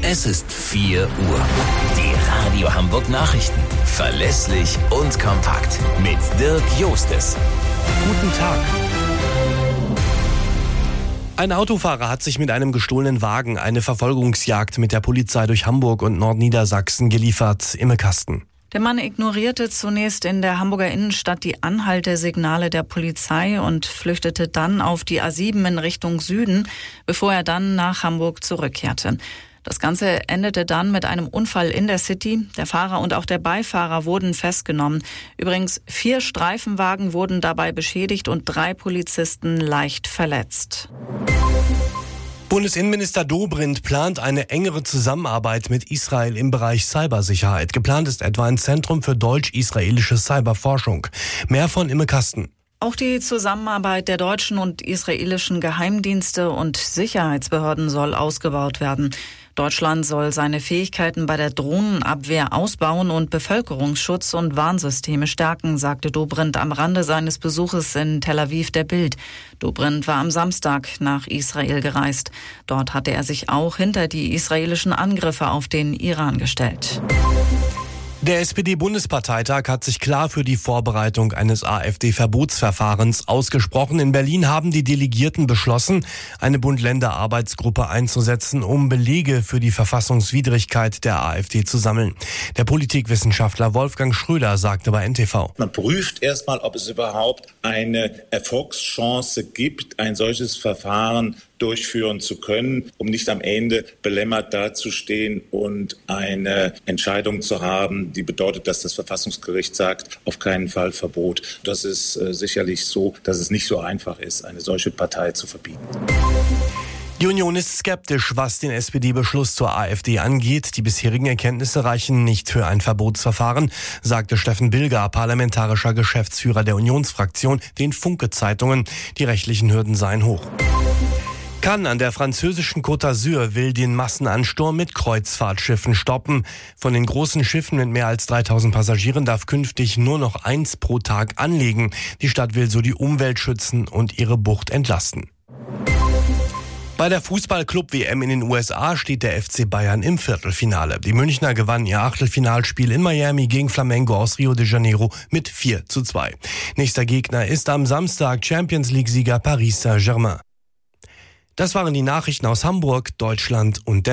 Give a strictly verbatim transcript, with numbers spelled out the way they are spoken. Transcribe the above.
Es ist vier Uhr. Die Radio Hamburg Nachrichten. Verlässlich und kompakt. Mit Dirk Jostes. Guten Tag. Ein Autofahrer hat sich mit einem gestohlenen Wagen eine Verfolgungsjagd mit der Polizei durch Hamburg und Nordniedersachsen geliefert. Imme Kasten. Der Mann ignorierte zunächst in der Hamburger Innenstadt die Anhaltesignale der Polizei und flüchtete dann auf die A sieben in Richtung Süden, bevor er dann nach Hamburg zurückkehrte. Das Ganze endete dann mit einem Unfall in der City. Der Fahrer und auch der Beifahrer wurden festgenommen. Übrigens, vier Streifenwagen wurden dabei beschädigt und drei Polizisten leicht verletzt. Bundesinnenminister Dobrindt plant eine engere Zusammenarbeit mit Israel im Bereich Cybersicherheit. Geplant ist etwa ein Zentrum für deutsch-israelische Cyberforschung. Mehr von Imme Kasten. Auch die Zusammenarbeit der deutschen und israelischen Geheimdienste und Sicherheitsbehörden soll ausgebaut werden. Deutschland soll seine Fähigkeiten bei der Drohnenabwehr ausbauen und Bevölkerungsschutz und Warnsysteme stärken, sagte Dobrindt am Rande seines Besuches in Tel Aviv der Bild. Dobrindt war am Samstag nach Israel gereist. Dort hatte er sich auch hinter die israelischen Angriffe auf den Iran gestellt. Der S P D-Bundesparteitag hat sich klar für die Vorbereitung eines AfD-Verbotsverfahrens ausgesprochen. In Berlin haben die Delegierten beschlossen, eine Bund-Länder-Arbeitsgruppe einzusetzen, um Belege für die Verfassungswidrigkeit der AfD zu sammeln. Der Politikwissenschaftler Wolfgang Schröder sagte bei N T V: Man prüft erstmal, ob es überhaupt eine Erfolgschance gibt, ein solches Verfahren durchführen zu können, um nicht am Ende belämmert dazustehen und eine Entscheidung zu haben, die bedeutet, dass das Verfassungsgericht sagt, auf keinen Fall Verbot. Das ist äh, sicherlich so, dass es nicht so einfach ist, eine solche Partei zu verbieten. Die Union ist skeptisch, was den S P D-Beschluss zur AfD angeht. Die bisherigen Erkenntnisse reichen nicht für ein Verbotsverfahren, sagte Steffen Bilger, parlamentarischer Geschäftsführer der Unionsfraktion, den Funke-Zeitungen. Die rechtlichen Hürden seien hoch. Cannes an der französischen Côte d'Azur will den Massenansturm mit Kreuzfahrtschiffen stoppen. Von den großen Schiffen mit mehr als dreitausend Passagieren darf künftig nur noch eins pro Tag anlegen. Die Stadt will so die Umwelt schützen und ihre Bucht entlasten. Bei der Fußball-Club-W M in den U S A steht der F C Bayern im Viertelfinale. Die Münchner gewannen ihr Achtelfinalspiel in Miami gegen Flamengo aus Rio de Janeiro mit vier zu zwei. Nächster Gegner ist am Samstag Champions-League-Sieger Paris Saint-Germain. Das waren die Nachrichten aus Hamburg, Deutschland und der